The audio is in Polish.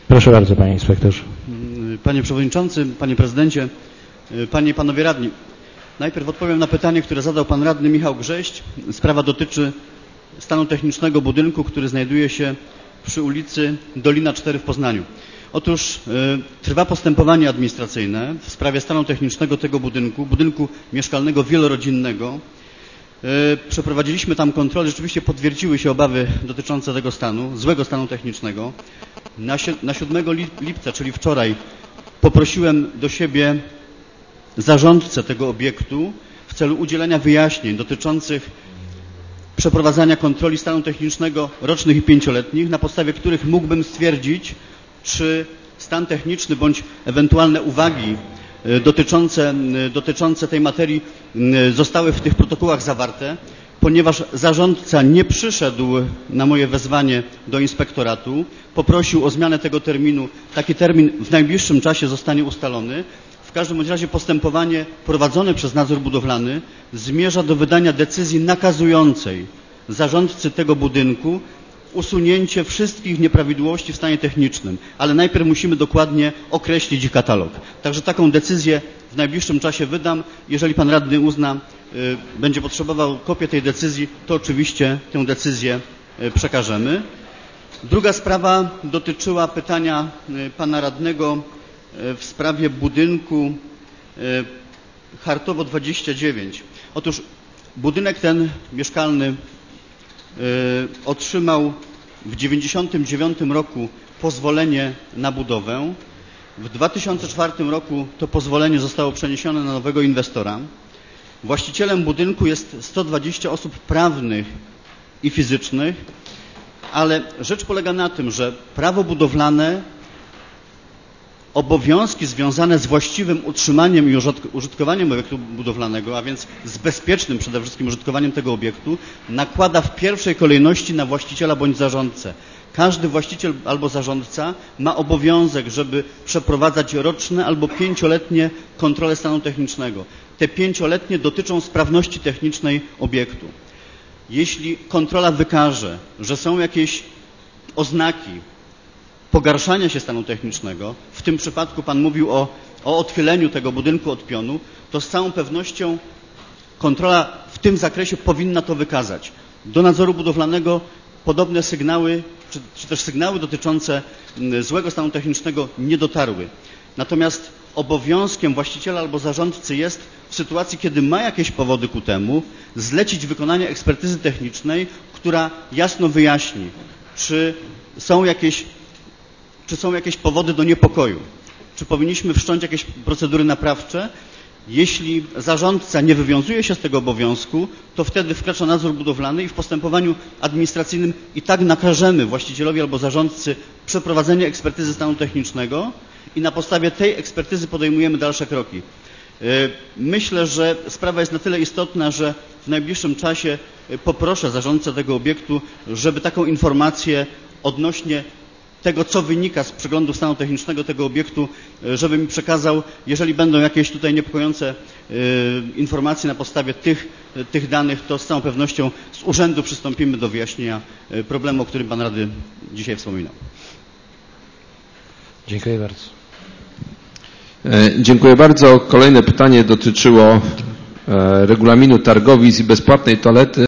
Proszę bardzo, panie inspektorze. Panie Przewodniczący, Panie Prezydencie, Panie i Panowie Radni. Najpierw odpowiem na pytanie, które zadał Pan Radny Michał Grześć. Sprawa dotyczy stanu technicznego budynku, który znajduje się przy ulicy Dolina 4 w Poznaniu. Otóż trwa postępowanie administracyjne w sprawie stanu technicznego tego budynku mieszkalnego wielorodzinnego. Przeprowadziliśmy tam kontrolę, rzeczywiście potwierdziły się obawy dotyczące tego stanu, złego stanu technicznego. Na 7 lipca, czyli wczoraj, poprosiłem do siebie zarządcę tego obiektu w celu udzielenia wyjaśnień dotyczących przeprowadzania kontroli stanu technicznego rocznych i 5-letnich, na podstawie których mógłbym stwierdzić, czy stan techniczny bądź ewentualne uwagi dotyczące tej materii zostały w tych protokołach zawarte. Ponieważ zarządca nie przyszedł na moje wezwanie do inspektoratu, poprosił o zmianę tego terminu. Taki termin w najbliższym czasie zostanie ustalony. W każdym razie postępowanie prowadzone przez nadzór budowlany zmierza do wydania decyzji nakazującej zarządcy tego budynku usunięcie wszystkich nieprawidłowości w stanie technicznym, ale najpierw musimy dokładnie określić ich katalog. Także taką decyzję w najbliższym czasie wydam. Jeżeli Pan Radny uzna, będzie potrzebował kopię tej decyzji, to oczywiście tę decyzję przekażemy. Druga sprawa dotyczyła pytania Pana Radnego w sprawie budynku Chartowo 29. Otóż budynek ten mieszkalny otrzymał w 1999 roku pozwolenie na budowę. W 2004 roku to pozwolenie zostało przeniesione na nowego inwestora. Właścicielem budynku jest 120 osób prawnych i fizycznych, ale rzecz polega na tym, że prawo budowlane, obowiązki związane z właściwym utrzymaniem i użytkowaniem obiektu budowlanego, a więc z bezpiecznym przede wszystkim użytkowaniem tego obiektu, nakłada w pierwszej kolejności na właściciela bądź zarządcę. Każdy właściciel albo zarządca ma obowiązek, żeby przeprowadzać roczne albo 5-letnie kontrole stanu technicznego. Te 5-letnie dotyczą sprawności technicznej obiektu. Jeśli kontrola wykaże, że są jakieś oznaki pogarszania się stanu technicznego, w tym przypadku Pan mówił o odchyleniu tego budynku od pionu, to z całą pewnością kontrola w tym zakresie powinna to wykazać. Do nadzoru budowlanego podobne sygnały, czy też sygnały dotyczące złego stanu technicznego nie dotarły. Natomiast obowiązkiem właściciela albo zarządcy jest w sytuacji, kiedy ma jakieś powody ku temu, zlecić wykonanie ekspertyzy technicznej, która jasno wyjaśni, czy są jakieś powody do niepokoju, czy powinniśmy wszcząć jakieś procedury naprawcze. Jeśli zarządca nie wywiązuje się z tego obowiązku, to wtedy wkracza nadzór budowlany i w postępowaniu administracyjnym i tak nakażemy właścicielowi albo zarządcy przeprowadzenie ekspertyzy stanu technicznego i na podstawie tej ekspertyzy podejmujemy dalsze kroki. Myślę, że sprawa jest na tyle istotna, że w najbliższym czasie poproszę zarządcę tego obiektu, żeby taką informację odnośnie tego, co wynika z przeglądu stanu technicznego tego obiektu, żeby mi przekazał. Jeżeli będą jakieś tutaj niepokojące informacje na podstawie tych danych, to z całą pewnością z urzędu przystąpimy do wyjaśnienia problemu, o którym Pan Radny dzisiaj wspominał. Dziękuję bardzo. Dziękuję bardzo. Kolejne pytanie dotyczyło regulaminu targowisk i bezpłatnej toalety.